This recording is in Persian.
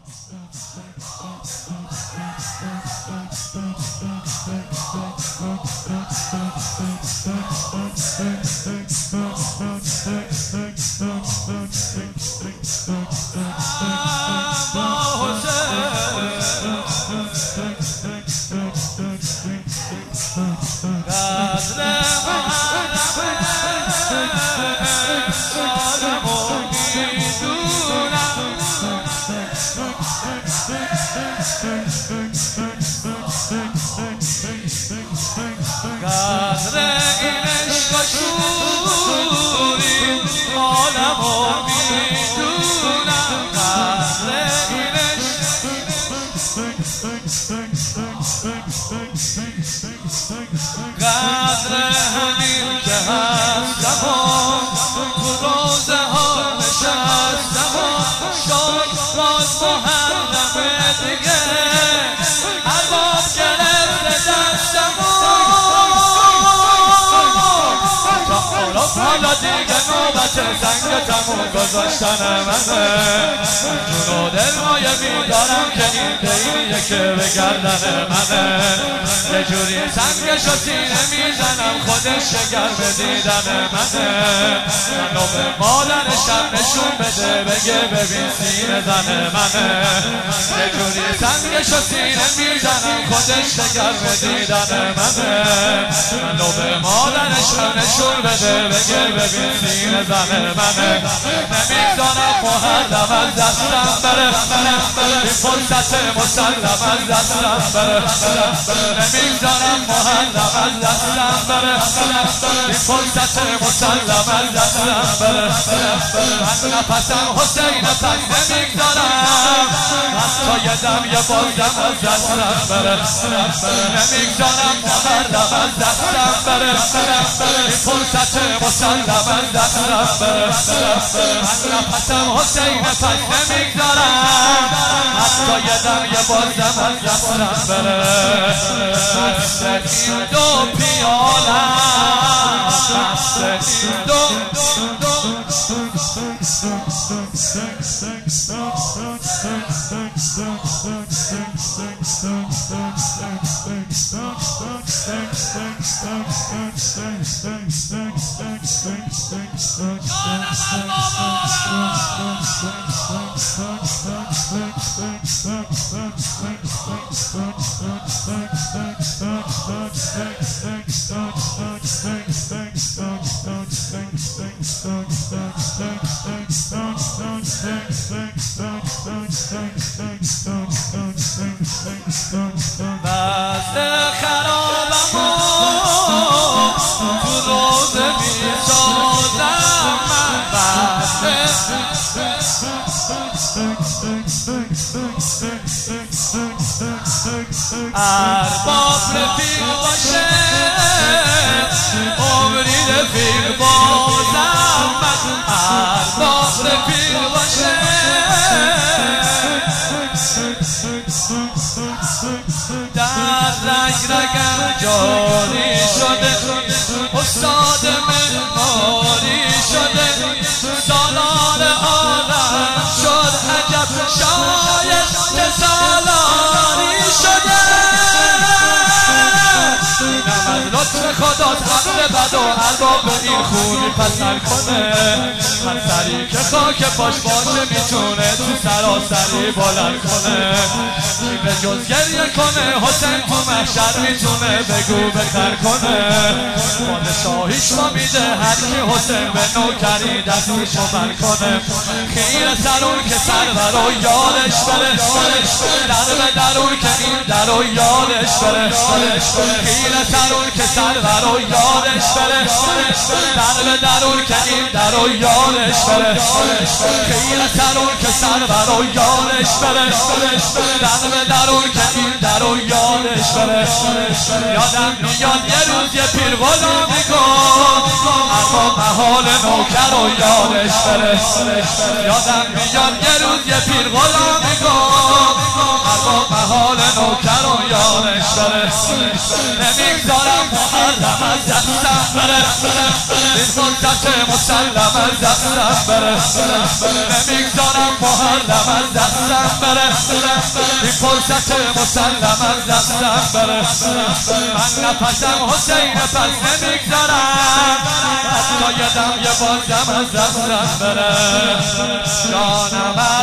قدر همین که هستم و تو روزه ها نشستم و شد باز محرم دیگه ارباب گرفته دستم حالا دیگه نوبت زنگ تموم گذاشتن منه جون و دل مایه میدارم که این دیریه که به گردن منه یه جوری سنگشو سینه میزنم خودش شگر به دیدن منه منو به مادرشم نشون بده بگه ببین سینه زن منه یه جوری سنگشو سینه میزنم خودش شگر به دیدن منه منو به مادرشم نشون بده بگه ببین سینه زن منه نمیذارم محرم از دستم بره این فرصت مسلم از دستم بره نمیذارم محرم از دستم بره این فرصت مسلم از دستم بره من نفسم حسین پس نمیگذارم حتی یه دم یه بازم از دستم بره نمیگذارم محرم از دستم بره این فرصت مسلم از دستم بره من نفسم حسین پس نمیگذارم حتی یه دم یه بازم از دستم بره دست این دو پیالم دست این دو بسته خرابم تو روز میسازم من ارباب رفیق باشه عمری رفیق بازم من ارباب رفیق باشه در رگ رگم جاری شده استاد معماری شده سالار عالم شد عجب شاید که سالاری شده اینم از لطف خداست حق بد و ارباب این خونی پسر کنه من سری که خاک پاش باشه میتونه تو سراسری بلند کنه این به جز گریه کنه حسین تو محشر میتونه بگو بخر کنه پادشاهیش ما میده هر کی حسین به نوکری دستیشو بر کنه خیره سرون که سرور و یادش بره در به درون که این در و یادش بره خیره سرون که سرور و یادش بره در به درون که این در و یادش بره خیره سرون که سرور و یادش بره در به درون که این در و یادش بره یادم میاد یه روز یه پیر غلامی کن اما محال نوکر و یادش بره یادم میاد یه روز یه پیر غلامی کن اما محال نوکر و یادش بره نمیگذارم محرم از دستم بره این فرصت مسلم از دستم بره نمیگذارم محرم از دستم بره این فرصت مسلم از دستم بره من نفسم حسین پس نمیگذارم حتی یه دم یه بازم از دستم بره جانم